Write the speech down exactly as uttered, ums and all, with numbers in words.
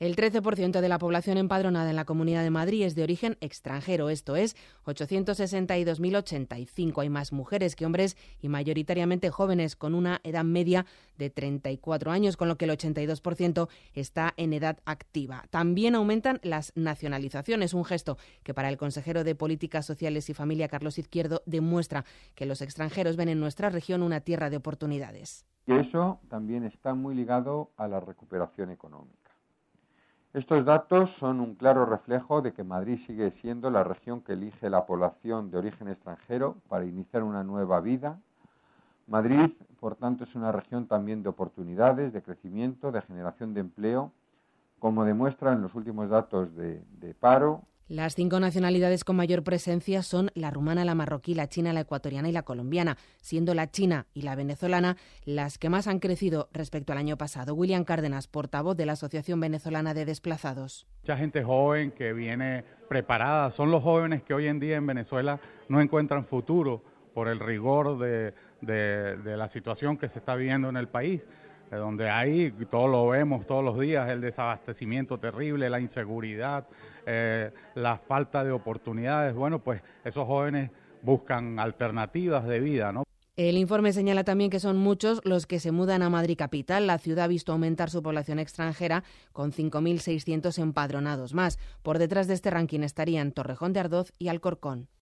El trece por ciento de la población empadronada en la Comunidad de Madrid es de origen extranjero, esto es, ochocientos sesenta y dos mil ochenta y cinco. Hay más mujeres que hombres y mayoritariamente jóvenes, con una edad media de treinta y cuatro años, con lo que el ochenta y dos por ciento está en edad activa. También aumentan las nacionalizaciones, un gesto que para el consejero de Políticas Sociales y Familia, Carlos Izquierdo, demuestra que los extranjeros ven en nuestra región una tierra de oportunidades. Y eso también está muy ligado a la recuperación económica. Estos datos son un claro reflejo de que Madrid sigue siendo la región que elige la población de origen extranjero para iniciar una nueva vida. Madrid, por tanto, es una región también de oportunidades, de crecimiento, de generación de empleo, como demuestran los últimos datos de, de paro. Las cinco nacionalidades con mayor presencia son la rumana, la marroquí, la china, la ecuatoriana y la colombiana, siendo la china y la venezolana las que más han crecido respecto al año pasado. William Cárdenas, portavoz de la Asociación Venezolana de Desplazados. Mucha gente joven que viene preparada, son los jóvenes que hoy en día en Venezuela no encuentran futuro por el rigor de, de, de la situación que se está viviendo en el país, donde hay, todos lo vemos todos los días, el desabastecimiento terrible, la inseguridad, eh, la falta de oportunidades. Bueno, pues esos jóvenes buscan alternativas de vida, ¿no? El informe señala también que son muchos los que se mudan a Madrid capital. La ciudad ha visto aumentar su población extranjera con cinco mil seiscientos empadronados más. Por detrás de este ranking estarían Torrejón de Ardoz y Alcorcón.